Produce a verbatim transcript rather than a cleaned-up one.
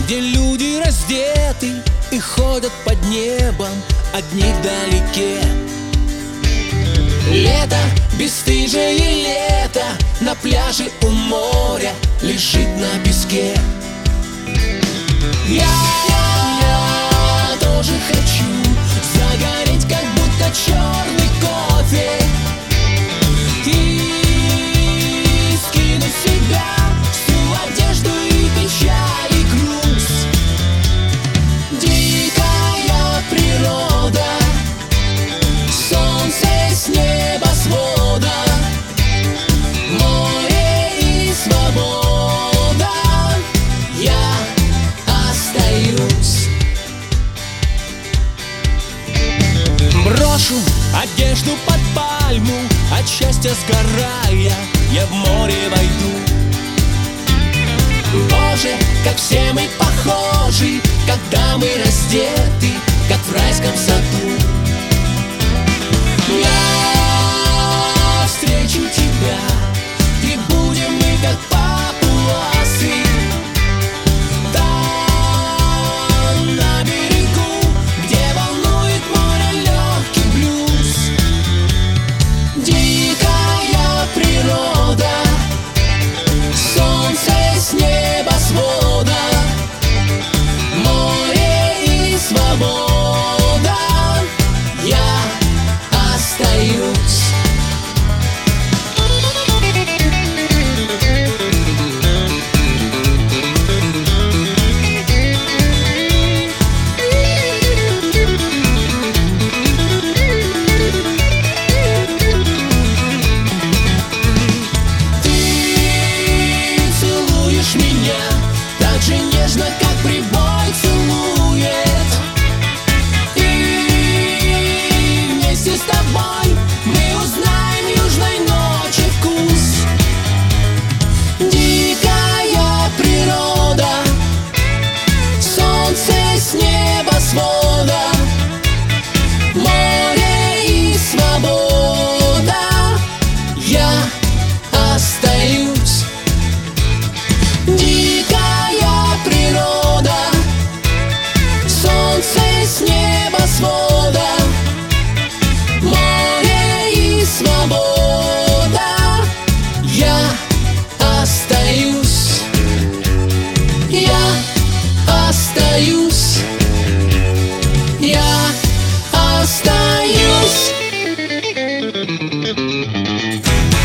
где люди раздеты и ходят под небом одни вдалеке. Лето, бесстыжее лето, на пляже у моря лежит на песке. Я, я тоже хочу загореть, как будто черный кофе, и скинуть с себя всю одежду и печаль и грусть. Дикая природа, солнце с небосвода, море и свобода. Я остаюсь. Брошу одежду под пальму, от счастья сгорая, я в море войду. Боже, как все мы похожи, когда мы раздеты, как в райском саду. Я встречу тебя, и будем мы как папуасы, там на берегу, где волнует море легкий блюз. Дикая природа, солнце с небосвода, море и свобода. Я остаюсь. Так же нежно, как прибой целует, и вместе с тобой мы узнаем южной ночи вкус. Дикая природа, солнце с небосвода, море и свобода. Я остаюсь. Дикая природа, солнце с небосвода, море и свобода. Я остаюсь. Я остаюсь. Я остаюсь.